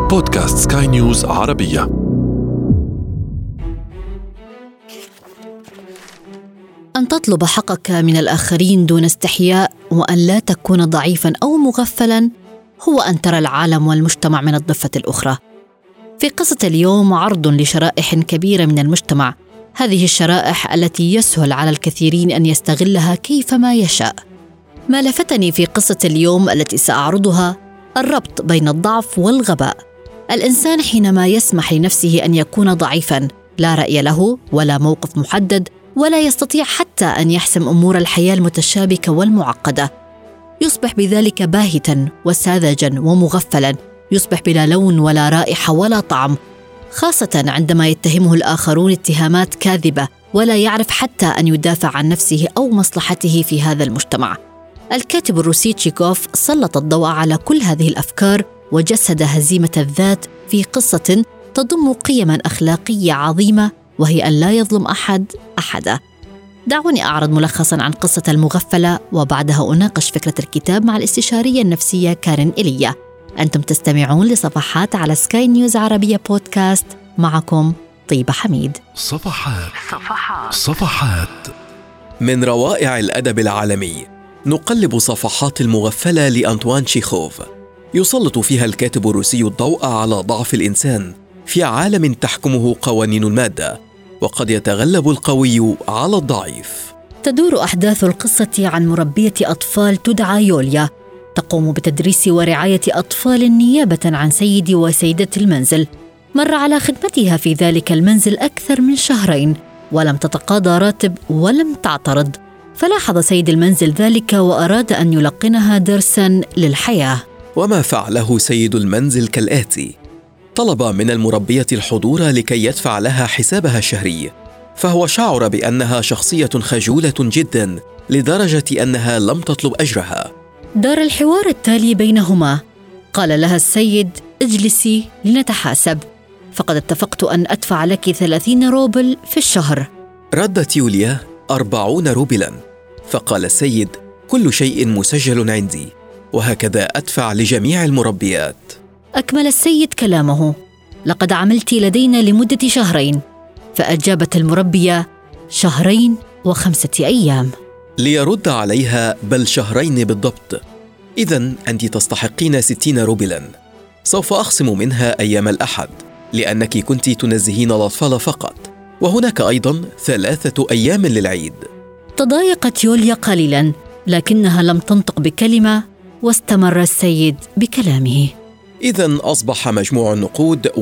بودكاست سكاي نيوز عربية. أن تطلب حقك من الآخرين دون استحياء وأن لا تكون ضعيفاً أو مغفلاً هو أن ترى العالم والمجتمع من الضفة الأخرى. في قصة اليوم عرض لشرائح كبيرة من المجتمع، هذه الشرائح التي يسهل على الكثيرين أن يستغلها كيفما يشاء. ما لفتني في قصة اليوم التي سأعرضها الربط بين الضعف والغباء. الإنسان حينما يسمح لنفسه أن يكون ضعيفاً لا رأي له ولا موقف محدد ولا يستطيع حتى أن يحسم أمور الحياة المتشابكة والمعقدة، يصبح بذلك باهتاً وساذجاً ومغفلاً، يصبح بلا لون ولا رائحة ولا طعم، خاصة عندما يتهمه الآخرون اتهامات كاذبة ولا يعرف حتى أن يدافع عن نفسه أو مصلحته في هذا المجتمع. الكاتب الروسي تشيكوف سلط الضوء على كل هذه الأفكار وجسد هزيمة الذات في قصة تضم قيماً أخلاقية عظيمة، وهي أن لا يظلم أحد أحدا. دعوني أعرض ملخصاً عن قصة المغفلة وبعدها أناقش فكرة الكتاب مع الاستشارية النفسية كارين إيليا. أنتم تستمعون لصفحات على سكاي نيوز عربية بودكاست، معكم طيبة حميد. صفحات من روائع الأدب العالمي نقلب صفحات المغفلة لأنطوان تشيخوف. يسلط فيها الكاتب الروسي الضوء على ضعف الإنسان في عالم تحكمه قوانين المادة، وقد يتغلب القوي على الضعيف. تدور أحداث القصة عن مربية أطفال تدعى يوليا، تقوم بتدريس ورعاية أطفال نيابة عن سيد وسيدة المنزل. مر على خدمتها في ذلك المنزل أكثر من شهرين ولم تتقاضى راتب ولم تعترض، فلاحظ سيد المنزل ذلك وأراد أن يلقنها درساً للحياة. وما فعله سيد المنزل كالآتي: طلب من المربية الحضور لكي يدفع لها حسابها الشهري، فهو شعر بأنها شخصية خجولة جداً لدرجة أنها لم تطلب أجرها. دار الحوار التالي بينهما. قال لها السيد: اجلسي لنتحاسب، فقد اتفقت أن أدفع لك 30 روبل في الشهر. ردت يوليا: 40 روبلاً. فقال السيد: كل شيء مسجل عندي، وهكذا أدفع لجميع المربيات. أكمل السيد كلامه: لقد عملت لدينا لمدة شهرين. فأجابت المربية: 2 و5 أيام. ليرد عليها: بل 2 بالضبط. إذن أنت تستحقين 60 روبلاً. سوف أخصم منها أيام الأحد لأنك كنت تنزهين الأطفال فقط، وهناك أيضاً 3 أيام للعيد. تضايقت يوليا قليلاً لكنها لم تنطق بكلمة، واستمر السيد بكلامه: إذن أصبح مجموع النقود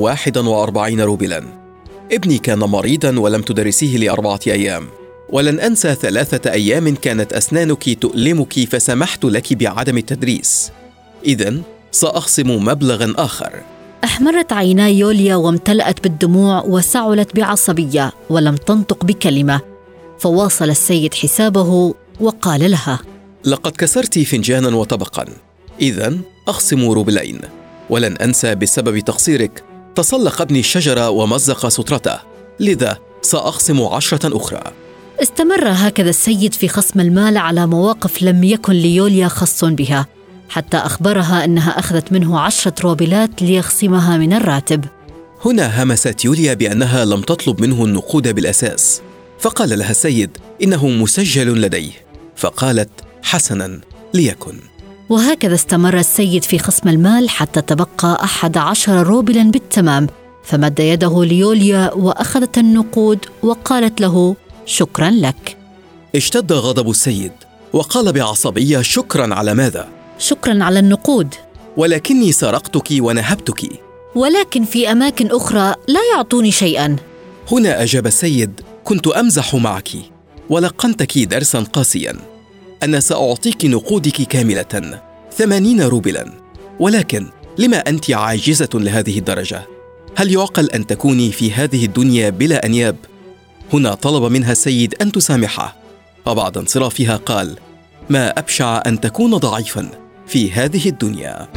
41 روبلاً. ابني كان مريضاً ولم تدرسيه ل4 أيام، ولن أنسى 3 أيام كانت أسنانك تؤلمك فسمحت لك بعدم التدريس. إذن سأخصم مبلغاً آخر. أحمرت عيناي يوليا وامتلأت بالدموع وسعلت بعصبية ولم تنطق بكلمة. فواصل السيد حسابه وقال لها: لقد كسرت فنجاناً وطبقاً، إذن أخصم روبلين. ولن أنسى بسبب تقصيرك تسلق ابني الشجرة ومزق سترته، لذا سأخصم 10 أخرى. استمر هكذا السيد في خصم المال على مواقف لم يكن ليوليا خص بها، حتى أخبرها أنها أخذت منه 10 روبلات ليخصمها من الراتب. هنا همست يوليا بأنها لم تطلب منه النقود بالأساس، فقال لها السيد: إنه مسجل لديه. فقالت: حسناً، ليكن. وهكذا استمر السيد في خصم المال حتى تبقى 11 روبلاً بالتمام، فمد يده ليوليا وأخذت النقود وقالت له: شكراً لك. اشتد غضب السيد وقال بعصبية: شكراً على ماذا؟ شكراً على النقود. ولكني سرقتك ونهبتك. ولكن في أماكن أخرى لا يعطوني شيئاً. هنا أجاب السيد: كنت أمزح معك، ولقنتك درساً قاسياً. أنا سأعطيك نقودك كاملة 80 روبلاً، ولكن لما أنت عاجزة لهذه الدرجة؟ هل يعقل أن تكوني في هذه الدنيا بلا أنياب؟ هنا طلب منها السيد أن تسامحه، وبعد انصرافها قال: ما أبشع أن تكون ضعيفاً في هذه الدنيا.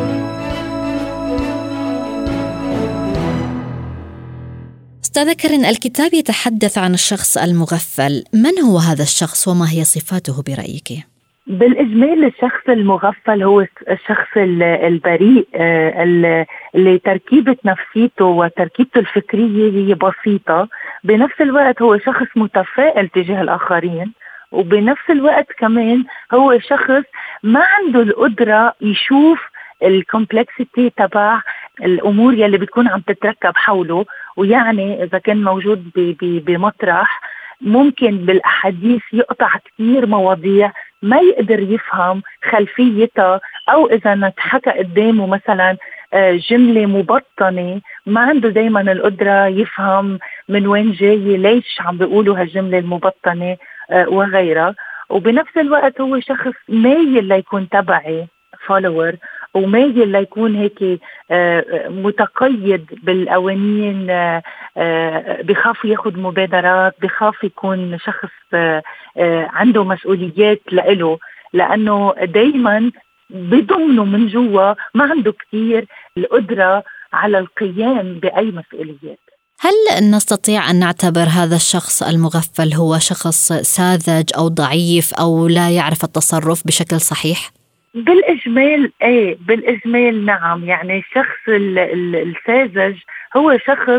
أستاذ كارين، الكتاب يتحدث عن الشخص المغفل. من هو هذا الشخص وما هي صفاته برأيك؟ بالإجمال الشخص المغفل هو الشخص البريء، اللي تركيبة نفسيته وتركيبته الفكرية هي بسيطة. بنفس الوقت هو شخص متفائل تجاه الآخرين، وبنفس الوقت كمان هو شخص ما عنده القدرة يشوف الكومبلكسيتي تبع الأمور يلي بتكون عم تتركب حوله. ويعني إذا كان موجود بمطرح ممكن بالأحاديث يقطع كتير مواضيع ما يقدر يفهم خلفيتها، أو إذا نتحكى قدامه مثلا جملة مبطنة ما عنده دايما القدرة يفهم من وين جاي، ليش عم بيقولوا هالجملة المبطنة وغيرها. وبنفس الوقت هو شخص مايل ليكون تبعي فولور، ومايل ليكون هيك متقيد بالقوانين، بخاف ياخد مبادرات، بخاف يكون شخص عنده مسؤوليات لإله، لأنه دايما بضمنه من جوا ما عنده كتير القدرة على القيام بأي مسؤوليات. هل نستطيع أن نعتبر هذا الشخص المغفل هو شخص ساذج أو ضعيف أو لا يعرف التصرف بشكل صحيح؟ بالإجمال بالإجمال نعم. يعني الشخص الساذج هو شخص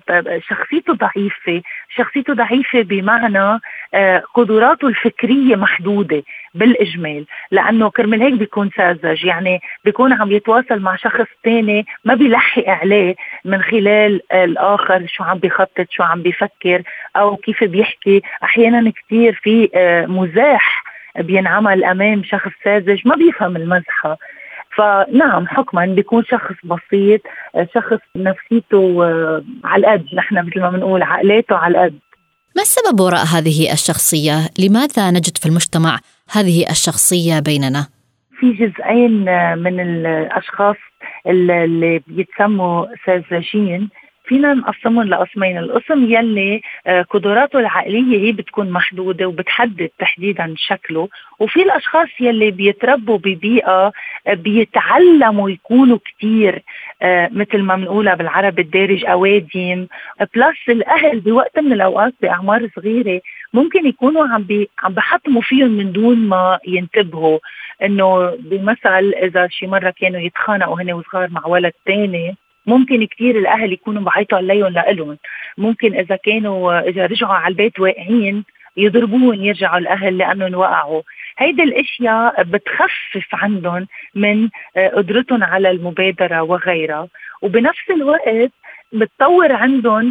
شخصيته ضعيفة بمعنى قدراته الفكرية محدودة بالإجمال، لأنه كرمال هيك بيكون ساذج. يعني بيكون عم يتواصل مع شخص تاني ما بيلحق عليه من خلال الآخر شو عم بيخطط، شو عم بيفكر، أو كيف بيحكي. أحيانا كتير في مزاح بينعمل أمام شخص ساذج ما بيفهم المزحة. فنعم حكما بيكون شخص بسيط، شخص نفسيته على القد، نحن مثل ما بنقول عقلاته على القد. ما السبب وراء هذه الشخصية؟ لماذا نجد في المجتمع هذه الشخصية بيننا؟ في جزئين من الأشخاص اللي بيتسموا ساذجين، فينا نقسمهم لقسمين. القسم يلي قدراته العقلية هي بتكون محدودة وبتحدد تحديدا شكله، وفي الأشخاص يلي بيتربوا ببيئة بيتعلموا يكونوا كتير مثل ما بنقولها بالعربي الدارج أوادم. بلس الأهل بوقت من الأوقات بأعمار صغيرة ممكن يكونوا عم بحطموا فيهم من دون ما ينتبهوا. إنه بمثل إذا شي مرة كانوا يتخانقوا هنا وصغار مع ولد تاني، ممكن كتير الأهل يكونوا بعيطوا عليهم لإلهم. ممكن إذا رجعوا على البيت واقعين يضربون يرجعوا الأهل لأنهم وقعوا. هيدا الاشياء بتخفف عندهم من قدرتهم على المبادرة وغيرها، وبنفس الوقت بتطور عندهم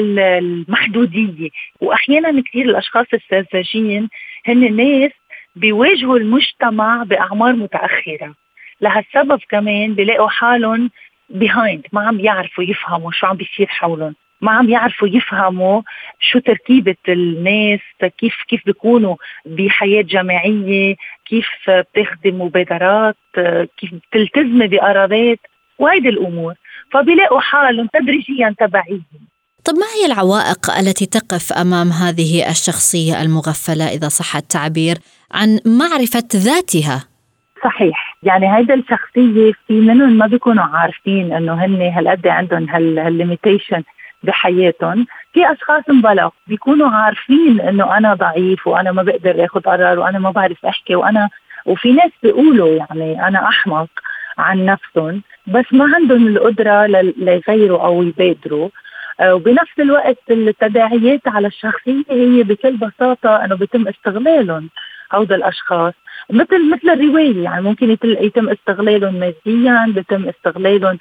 هالمحدودية. وأحيانا كتير الأشخاص الساذجين هن ناس بيواجهوا المجتمع بأعمار متأخرة، لهالسبب كمان بيلاقوا حالهم behind، ما عم يعرفوا يفهموا شو عم بيصير حولهم، ما عم يعرفوا يفهموا شو تركيبة الناس، كيف بيكونوا بحياة جماعية، كيف بتاخدي مبادرات، كيف بتلتزمي بقرارات وهيدي الأمور. فبيلاقوا حالهم تدريجيا تبعيهم. طب ما هي العوائق التي تقف أمام هذه الشخصية المغفلة إذا صح التعبير عن معرفة ذاتها؟ صحيح. يعني هيدا الشخصية في منهم ما بيكونوا عارفين انه هن هالقد عندهم هالليميتيشن بحياتهم. في اشخاص مبالغ بيكونوا عارفين انه انا ضعيف وانا ما بقدر اخذ قرار وانا ما بعرف احكي وفي ناس بيقولوا يعني انا احمق عن نفسهم، بس ما عندهم القدرة ليغيروا او يبادروا. وبنفس الوقت التداعيات على الشخصية هي بكل بساطة انه بيتم استغلالهم هؤلاء الاشخاص مثل الرواية. يعني ممكن يتم استغلالهم ماديا، بيتم استغلالهم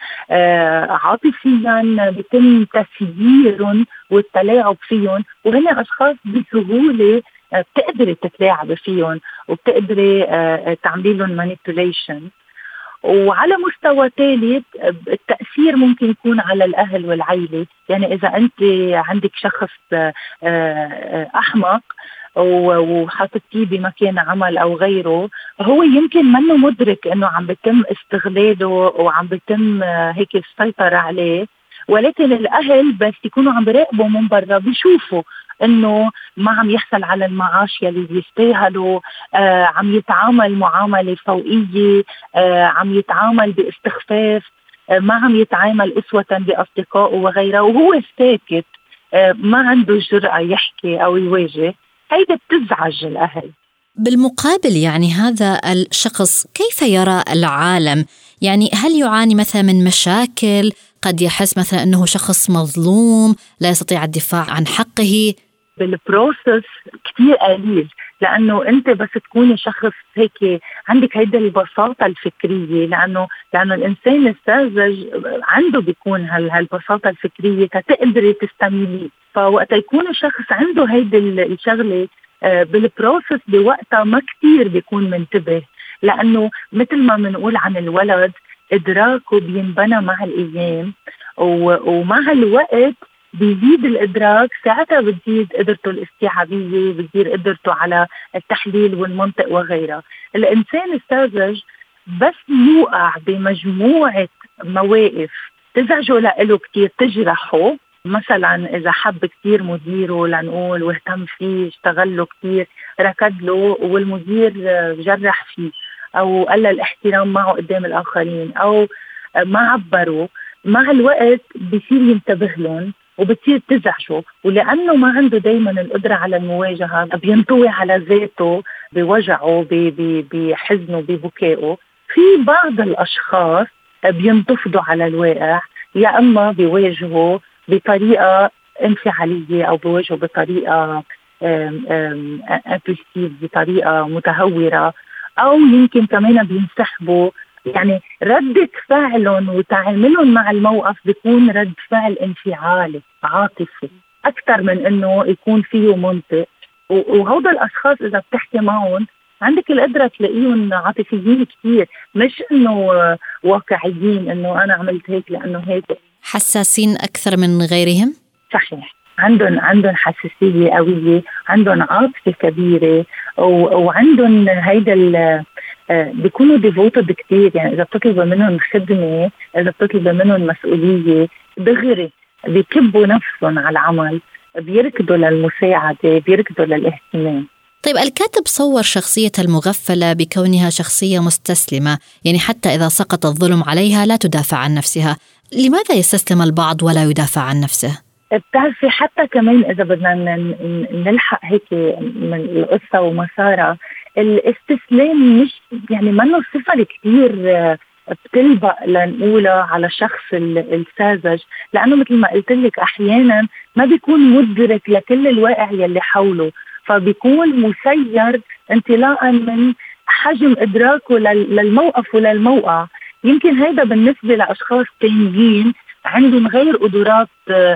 عاطفيا، بيتم تسييرهم والتلاعب فيهم، وهن أشخاص بسهولة بتقدري تتلاعب فيهم وبتقدري تعملي لهم manipulation. وعلى مستوى ثالث التأثير ممكن يكون على الأهل والعائلة. يعني إذا أنت عندك شخص أحمق وحاطتيه بمكان عمل أو غيره، هو يمكن منه مدرك أنه عم بيتم استغلاله وعم بيتم هيك السيطرة عليه، ولكن الأهل بس يكونوا عم بيراقبوا من برا بيشوفوا أنه ما عم يحصل على المعاش يلي يستاهلوا، عم يتعامل معاملة فوقية، عم يتعامل باستخفاف، ما عم يتعامل أسوة بأصدقائه وغيره، وهو ساكت ما عنده جرأة يحكي أو يواجه. هيدا بتزعج الأهل. بالمقابل يعني هذا الشخص كيف يرى العالم؟ يعني هل يعاني مثلا من مشاكل؟ قد يحس مثلا أنه شخص مظلوم لا يستطيع الدفاع عن حقه. بالبروسس كتير قليل، لأنه أنت بس تكوني شخص هيك عندك هيدا البساطة الفكرية، لأنه الإنسان الساذج عنده بيكون هالبساطة الفكرية تقدري تستميلي. فوقت يكون شخص عنده هيدا الشغلة بالبروسس بوقتها ما كتير بيكون منتبه، لأنه مثل ما منقول عن الولد إدراكه بينبنى مع الأيام، ومع الوقت بيزيد الإدراك، ساعتها بتزيد قدرته الاستيعابية، بتزيد قدرته على التحليل والمنطق وغيرها. الإنسان الساذج بس يوقع بمجموعة مواقف تزعجه لإله كتير، تجرحه. مثلا إذا حب كتير مديره لنقول واهتم فيه، اشتغل له كتير، ركض له والمدير جرح فيه أو قل الاحترام معه قدام الآخرين أو ما عبروا، مع الوقت بيصير ينتبه لهم وبتصير تزعجه، ولأنه ما عنده دايما القدرة على المواجهة بينطوي على ذاته بوجعه بحزنه ببكائه. في بعض الأشخاص بينتفضوا على الواقع، يا أما بيواجهوا بطريقة انفعالية أو بيواجهوا بطريقة امبulsive، بطريقة متهورة، أو يمكن كمان بينسحبوا. يعني ردة فعلهم وتعاملهم مع الموقف بيكون رد فعل انفعالي عاطفي أكثر من إنه يكون فيه منطق. وهذا الأشخاص إذا بتحكي معهم عندك القدرة تلاقيهم عاطفيين كتير، مش إنه واقعيين إنه أنا عملت هيك لأنه هيك. حساسين أكثر من غيرهم؟ صحيح، عندهم حساسية قوية، عندهم عاطفة كبيرة، وعندهم هيدا بيكونوا ديفوتد كتير. يعني إذا بتطلب منهم خدمة، إذا بتطلب منهم مسؤولية، دغري بيكبوا نفسهم على العمل، بيركضوا للمساعدة، بيركضوا للاهتمام. طيب الكاتب صور شخصية المغفلة بكونها شخصية مستسلمة، يعني حتى إذا سقط الظلم عليها لا تدافع عن نفسها. لماذا يستسلم البعض ولا يدافع عن نفسه؟ بتعرفي حتى كمان إذا بدنا نلحق هيك من القصة ومسارها، الاستسلام مش يعني منه صفة كتير بتلبق لنقولها على شخص الساذج، لأنه مثل ما قلت لك أحيانا ما بيكون مدرك لكل الواقع يلي حوله، فبيكون مسير انطلاقا من حجم إدراكه للموقف وللموقع. يمكن هذا بالنسبة لأشخاص تانيين عندهم غير قدرات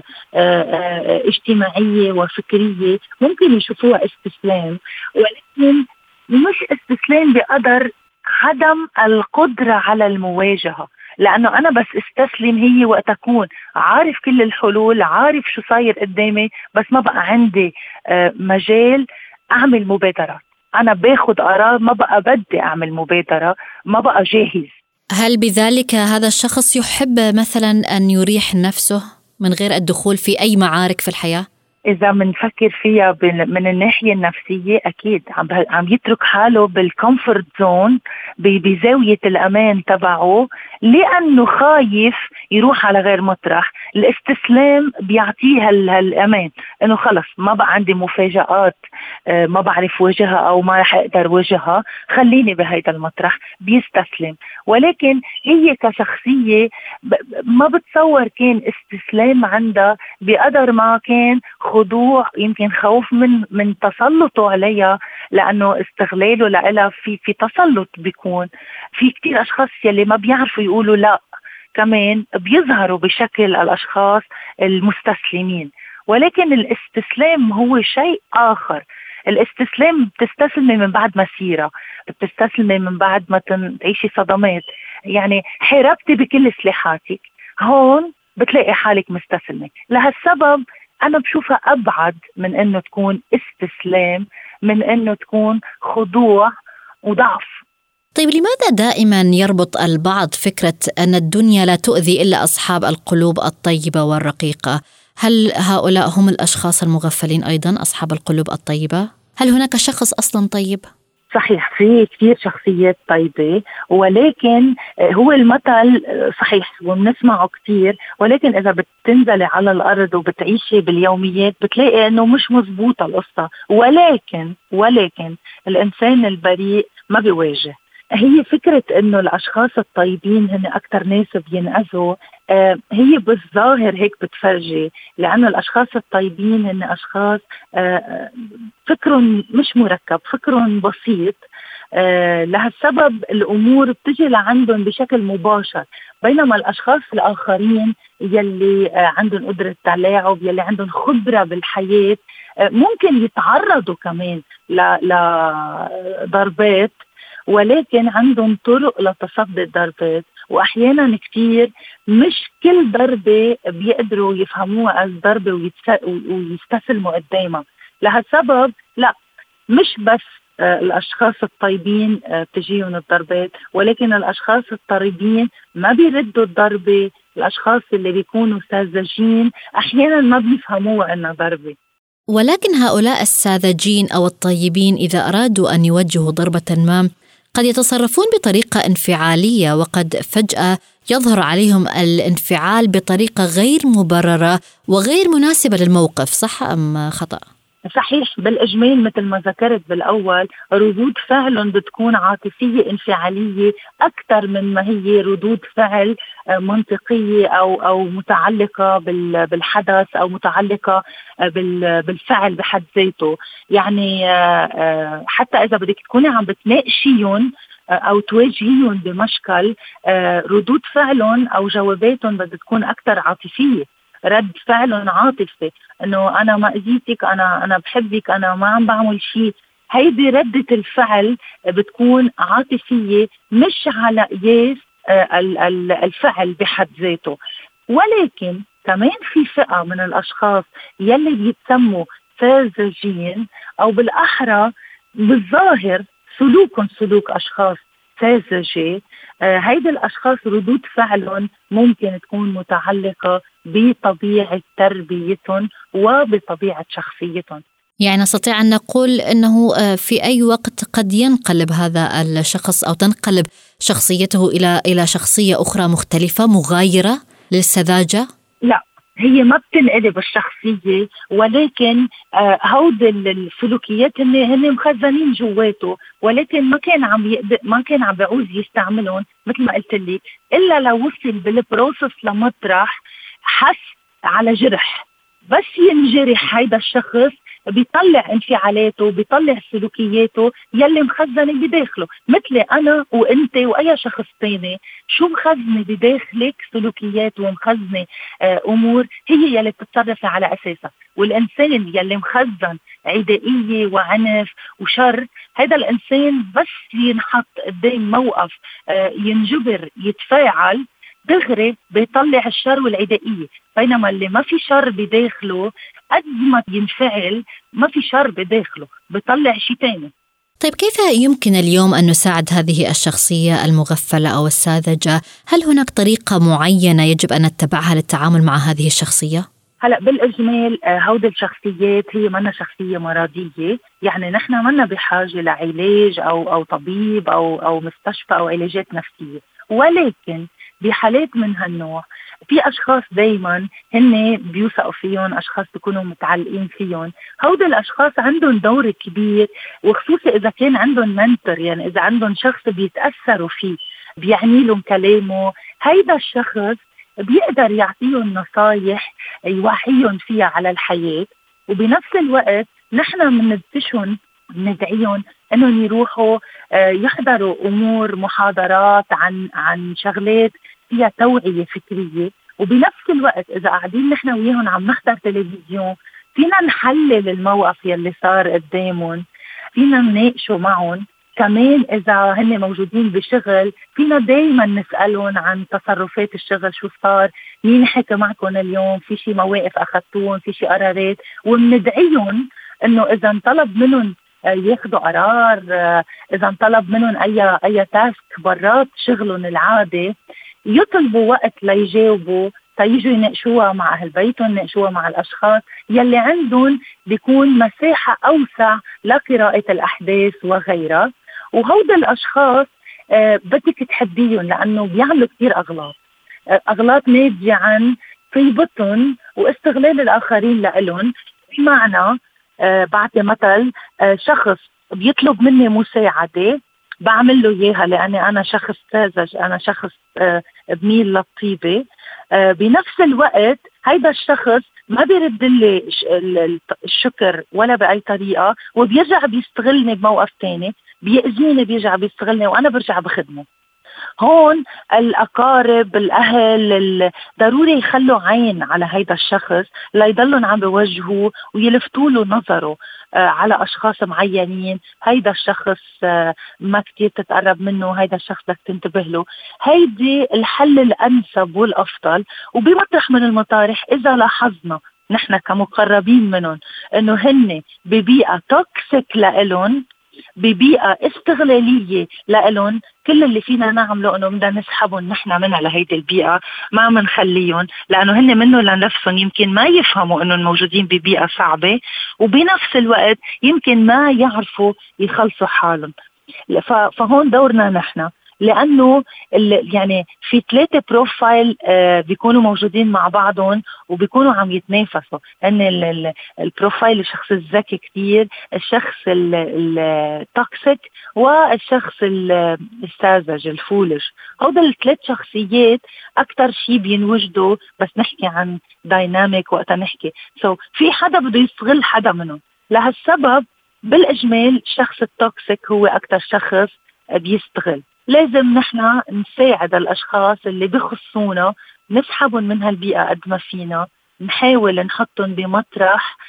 اجتماعية وفكرية ممكن يشوفوها استسلام، ولكن مش استسلام بقدر عدم القدرة على المواجهة. لأنه أنا بس استسلم هي وقت أكون عارف كل الحلول، عارف شو صاير قدامي، بس ما بقى عندي مجال أعمل مبادرة. أنا باخد قرار، ما بقى بدي أعمل مبادرة، ما بقى جاهز. هل بذلك هذا الشخص يحب مثلا أن يريح نفسه من غير الدخول في أي معارك في الحياة؟ إذا منفكر فيها من الناحية النفسية أكيد عم يترك حاله بالكومفورت زون، بزاوية الأمان تبعه، لأنه خايف يروح على غير مطرح. الاستسلام بيعطيه هالأمان إنه خلص ما بقى عندي مفاجآت ما بعرف وجهها أو ما رح أقدر وجهها، خليني بهيدا المطرح، بيستسلم. ولكن هي كشخصية ما بتصور كان استسلام عندها بقدر ما كان خضوع، يمكن خوف من تسلطه عليها، لأنه استغلاله لها في تسلط. بيكون في كتير أشخاص يلي ما بيعرفوا يقولوا لا، كمان بيظهروا بشكل الأشخاص المستسلمين. ولكن الاستسلام هو شيء آخر. الاستسلام بتستسلمي من بعد مسيرة، بتستسلمي من بعد ما تعيشي صدمات، يعني حاربتي بكل سلاحاتك، هون بتلاقي حالك مستسلمة. لهالسبب أنا بشوفها أبعد من أنه تكون استسلام، من أنه تكون خضوع وضعف. طيب لماذا دائما يربط البعض فكرة أن الدنيا لا تؤذي إلا أصحاب القلوب الطيبة والرقيقة؟ هل هؤلاء هم الأشخاص المغفلين أيضا، أصحاب القلوب الطيبة؟ هل هناك شخص أصلا طيب؟ صحيح في كثير شخصيات طيبة، ولكن هو المثل صحيح وبنسمعه كثير، ولكن إذا بتنزلي على الأرض وبتعيشي باليوميات بتلاقي إنه مش مزبوطة القصة. ولكن الإنسان البريء ما بيواجه. هي فكرة إنه الأشخاص الطيبين هن أكتر ناس بينأذوا، هي بالظاهر هيك بتفرجي، لأن الأشخاص الطيبين هن أشخاص فكرهم مش مركب، فكرهم بسيط. لهالسبب الأمور بتجي لعندهم بشكل مباشر، بينما الأشخاص الآخرين يلي عندهم قدرة تلاعب، يلي عندهم خبرة بالحياة، ممكن يتعرضوا كمان لضربات، ولكن عندهم طرق لتصدي الضربات. وأحيانا كتير مش كل ضربة بيقدروا يفهموها از ضربة ويستسلموا قدامها. لهالسبب لا، مش بس الأشخاص الطيبين بتجيهم الضربات، ولكن الأشخاص الطيبين ما بيردوا الضربة. الأشخاص اللي بيكونوا ساذجين أحيانا ما بيفهموها أنها ضربة. ولكن هؤلاء الساذجين أو الطيبين إذا أرادوا أن يوجهوا ضربة ما قد يتصرفون بطريقة انفعالية، وقد فجأة يظهر عليهم الانفعال بطريقة غير مبررة وغير مناسبة للموقف. صح أم خطأ؟ صحيح، بالإجمال مثل ما ذكرت بالأول، ردود فعل بتكون عاطفية انفعالية أكثر من ما هي ردود فعل منطقية أو متعلقة بالحدث أو متعلقة بالفعل بحد ذاته. يعني حتى إذا بدك تكوني عم بتناقشيهم أو تواجهيهم بمشكل، ردود فعلهم أو جواباتهم بدها تكون أكثر عاطفية، رد فعل عاطفي، انه انا ما اذيتك، انا بحبك، انا ما عم بعمل شيء. هيدي ردة الفعل بتكون عاطفية مش على قياس الفعل بحد ذاته. ولكن كمان في فئة من الاشخاص يلي بيتسموا ساذجين، او بالاحرى بالظاهر سلوكهم سلوك اشخاص ساذجة. هيدا الاشخاص ردود فعلهم ممكن تكون متعلقة بطبيعة تربيتهم وبطبيعة شخصيتهم. يعني نستطيع أن نقول أنه في أي وقت قد ينقلب هذا الشخص أو تنقلب شخصيته إلى شخصية أخرى مختلفة مغايرة للسذاجة؟ لا، هي ما بتنقلب الشخصية، ولكن هود السلوكيات هن مخزنين جواته، ولكن ما كان عم بيعوز يستعملهم مثل ما قلت لي، إلا لو وصل بالبروسس لمطرح حس على جرح. بس ينجرح هيدا الشخص بيطلع انفعالاته، بيطلع سلوكياته يلي مخزنة بداخله، مثل أنا وإنت وأي شخص تاني. شو مخزنة بداخلك سلوكيات ومخزنة أمور هي يلي بتتصرفي على أساسها. والإنسان يلي مخزن عدائية وعنف وشر، هذا الإنسان بس ينحط قدام موقف ينجبر يتفاعل دغري بيطلع الشر والعدائية. بينما اللي ما في شر بداخله قد ما ينفعل ما في شر بداخله، بيطلع شيء تاني. طيب كيف يمكن اليوم أن نساعد هذه الشخصية المغفلة أو الساذجة؟ هل هناك طريقة معينة يجب أن نتبعها للتعامل مع هذه الشخصية؟ هلأ بالإجمال هودي الشخصيات هي منا شخصية مرضية، يعني نحن منا بحاجة لعلاج أو طبيب أو مستشفى أو علاجات نفسية. ولكن بحالات من هالنوع في أشخاص دايما هن بيوثقوا فيهم، أشخاص بيكونوا متعلقين فيهم. هؤلاء الأشخاص عندهم دور كبير، وخصوصا إذا كان عندهم منتور، يعني إذا عندهم شخص بيتأثروا فيه بيعني لهم كلامه، هيدا الشخص بيقدر يعطيهم نصايح يوعيهم فيها على الحياة. وبنفس الوقت نحن بندعيهم انهم يروحوا يحضروا امور محاضرات عن شغلات فيها توعية فكرية. وبنفس الوقت اذا قاعدين نحن وياهم عم نحضر تلفزيون، فينا نحلل الموقف يلي صار قدامهم، فينا نناقشوا معهم. كمان إذا هن موجودين بشغل فينا دايما نسألهم عن تصرفات الشغل، شو صار، مين حكى معكم اليوم، في شي مواقف أخذتون، في شي قرارات. ومندعيهم إنه إذا انطلب منهم ياخدوا قرار، إذا انطلب منهم أي تاسك برات شغلهم العادي، يطلبوا وقت ليجاوبوا، تيجوا يناقشوها مع أهل بيتهم، يناقشوها مع الأشخاص يلي عندهم بيكون مساحة أوسع لقراءة الأحداث وغيرها. وهودا الأشخاص بدك تحبيهم لأنه بيعملوا كتير أغلاط ناتجة عن طيبتهم واستغلال الآخرين لإلهم. بمعنى بعطي مثل، شخص بيطلب مني مساعدة بعمل له إياها لأني أنا شخص ساذج، أنا شخص بميل للطيبة. بنفس الوقت هيدا الشخص ما بيرد لي الشكر ولا بأي طريقة، وبيرجع بيستغلني بموقف تاني، بيأذيني، بيرجع بيستغلني وأنا برجع بخدمه. هون الأقارب الأهل ضروري يخلوا عين على هيدا الشخص لا يضلون عم بوجهه ويلفتوا له نظره على أشخاص معينين. هيدا الشخص ما كتير تتقرب منه، هيدا الشخص بدك تنتبه له. هيدي الحل الأنسب والأفضل. وبمطرح من المطارح إذا لاحظنا نحن كمقربين منهم إنه هن ببيئة توكسيك لإلهم، ببيئة استغلالية لإلهم، كل اللي فينا نعمله إنه بدنا نسحبهم نحن منها لهيدي البيئة، ما منخليهم، لأنه هن منه لنفسهم يمكن ما يفهموا إنه موجودين ببيئة صعبة، وبنفس الوقت يمكن ما يعرفوا يخلصوا حالهم. فهون دورنا نحن، لأنه يعني في 3 بروفايل بيكونوا موجودين مع بعضهم وبيكونوا عم يتنافسوا. أن البروفايل الشخص الذكي كتير، الشخص التوكسيك، والشخص الساذج الفولش. هذول ال3 شخصيات أكتر شيء بينوجدوا بس نحكي عن دايناميك وقتا نحكي. في حدا بده يستغل حدا منهم. لهالسبب بالإجمال الشخص التوكسيك هو أكتر شخص بيستغل. لازم نحن نساعد الأشخاص اللي بخصونا، نسحبهم من هالبيئة قد ما فينا، نحاول نحطهم بمطرح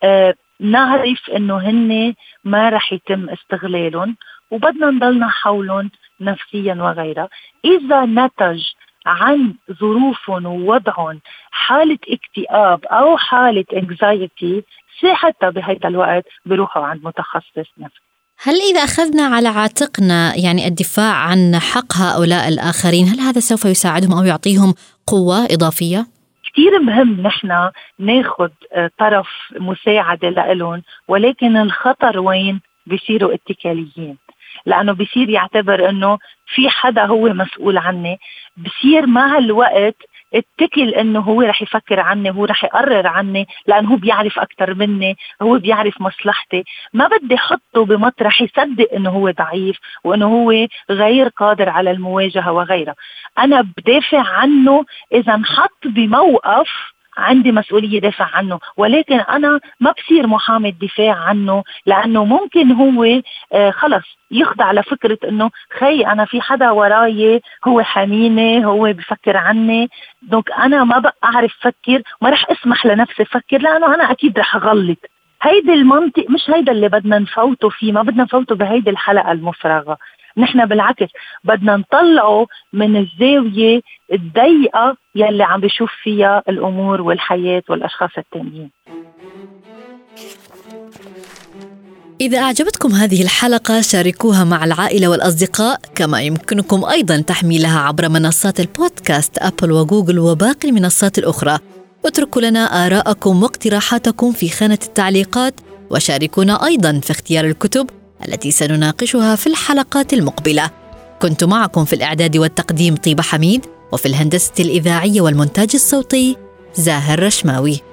نعرف إنه هن ما رح يتم استغلالهم، وبدنا نضلنا حولهم نفسيا وغيرها. إذا نتج عن ظروفهم ووضعهم حالة اكتئاب أو حالة anxiety، حتى بهذا الوقت بيروحوا عند متخصص نفسي. هل إذا أخذنا على عاتقنا يعني الدفاع عن حق هؤلاء الآخرين، هل هذا سوف يساعدهم أو يعطيهم قوة إضافية؟ كتير مهم نحن ناخد طرف مساعدة لهم، ولكن الخطر وين؟ بيصيروا اتكاليين، لأنه بيصير يعتبر أنه في حدا هو مسؤول عني. بيصير مع الوقت اتكل انه هو رح يفكر عني، هو رح يقرر عني، لانه هو بيعرف اكتر مني، هو بيعرف مصلحتي. ما بدي حطه بمطرح يصدق انه هو ضعيف وانه هو غير قادر على المواجهة وغيرها. انا بدافع عنه اذا انحط بموقف عندي مسؤولية دافع عنه، ولكن أنا ما بصير محامي الدفاع عنه، لأنه ممكن هو خلص يخضع لفكرة أنه خي أنا في حدا وراي هو حاميني، هو بفكر عني، دونك أنا ما بقى أعرف فكر، ما رح أسمح لنفسي فكر لأنه أنا أكيد رح أغلط. هيدا المنطق مش هيدا اللي بدنا نفوته فيه، ما بدنا نفوته بهيدا الحلقة المفرغة. نحن بالعكس بدنا نطلعه من الزاوية الضيقة يلي عم بيشوف فيها الأمور والحياة والأشخاص التانيين. إذا أعجبتكم هذه الحلقة شاركوها مع العائلة والأصدقاء، كما يمكنكم أيضا تحميلها عبر منصات البودكاست أبل وجوجل وباقي المنصات الأخرى. اتركوا لنا آراءكم واقتراحاتكم في خانة التعليقات، وشاركونا أيضا في اختيار الكتب التي سنناقشها في الحلقات المقبلة. كنت معكم في الإعداد والتقديم طيبة حميد، وفي الهندسة الإذاعية والمونتاج الصوتي زاهر رشماوي.